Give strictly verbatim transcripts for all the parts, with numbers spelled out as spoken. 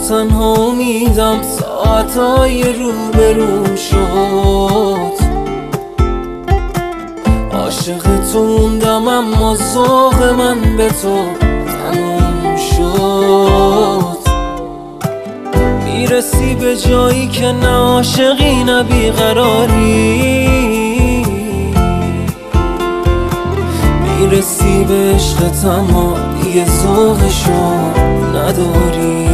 تنها امیدم ساعتهای روبروم شد. عاشق تو موندم اما ذوق من به تو تموم شد. میرسی به جایی که نه عاشقی نه بیقراری، میرسی به عشقت اما دیگه ذوقشو نداری.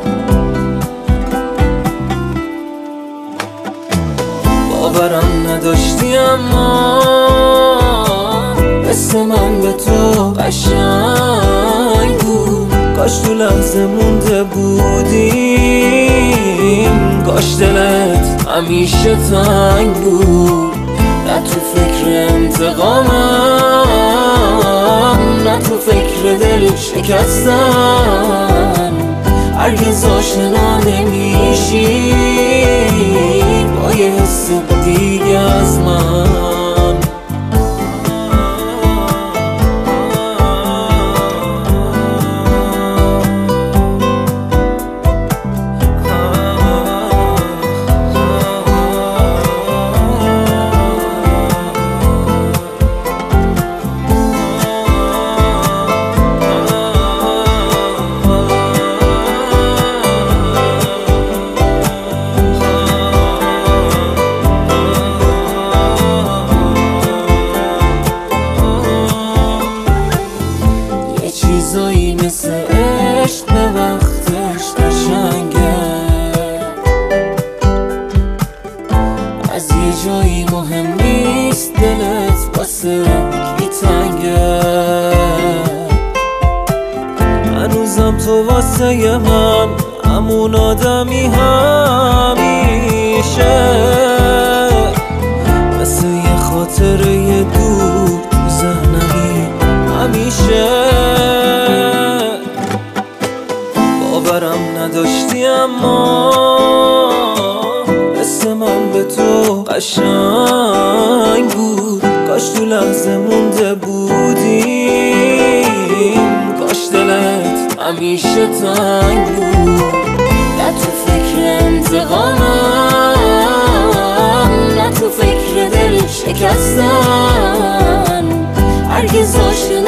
باورم نداشتی اما حس من به تو قشنگ بود. کاش تو لحظه مونده بودیم، کاش دلت همیشه تنگ بود. نه تو فکر انتقامم، نه تو فکر دل شکستن. هرگز آشنا نمیشی با یه حس دیگه از من. چیزایی مثل عشق به وقتش قشنگه، از یه جایی مهم نیست دلت واسه کی تنگه. هنوزم تو واسه من همون آدمی همیشه، مثل یه خاطره دور تو ذهنمی همیشه. باورم نداشتی اما حس من به تو قشنگ بود. کاش تو لحظه مونده بودیم، کاش دلت همیشه تنگ بود. نه تو فکر انتقامم، نه تو فکر دل شکستن. هرگز آشنا